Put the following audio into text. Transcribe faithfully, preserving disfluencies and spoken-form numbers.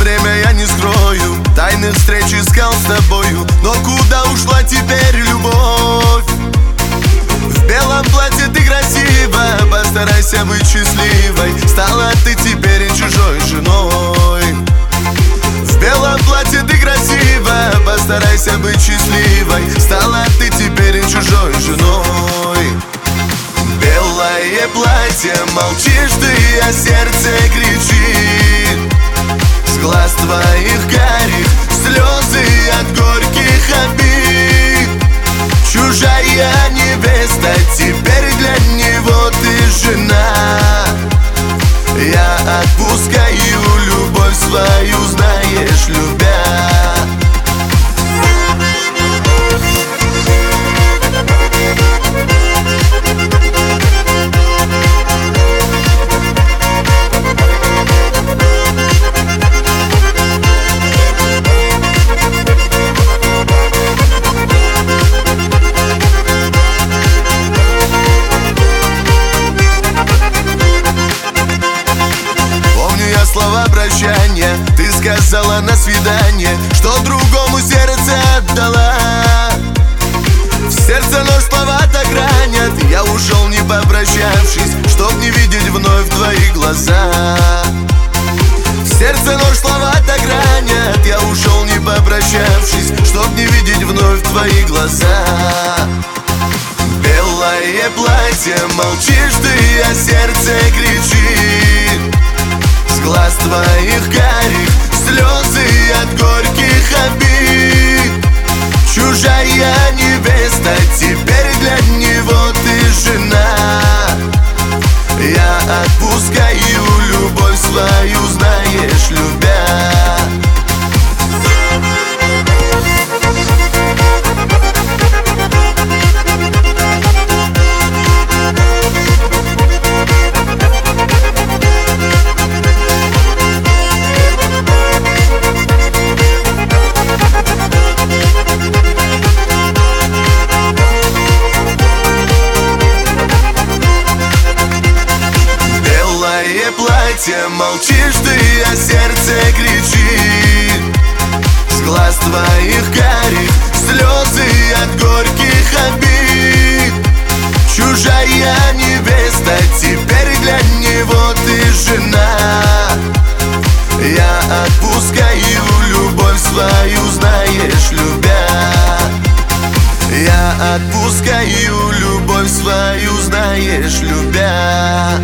время я не скрою, тайных встреч искал с тобою. Но куда ушла теперь любовь? В белом платье ты красива, постарайся быть счастливой. Стала ты теперь чужой женой. В белом платье ты красива, постарайся быть счастливой. Стала ты теперь чужой женой. Белое платье, молчишь ты, а сердце кричит. С глаз твоих карих слезы от горьких обид. Чужая невеста, теперь для него ты жена. Я отпускаю любовь свою, знаешь, любя. Слова прощания ты сказала на свидание, что другому сердце отдала. В сердце нож слова так ранят, я ушел не попрощавшись, чтоб не видеть вновь твои глаза. В сердце нож слова так ранят, я ушел не попрощавшись, чтоб не видеть вновь твои глаза. Белое платье, молчишь ты, а сердце кричит. С глаз твоих карих слезы от горьких обид. Чужая невеста, теперь для него ты жена. Я отпускаю любовь свою, знаешь, любя. Молчишь ты, а сердце кричит. С глаз твоих карих слезы от горьких обид. Чужая невеста, теперь для него ты жена. Я отпускаю любовь свою, знаешь, любя. Я отпускаю любовь свою, знаешь, любя.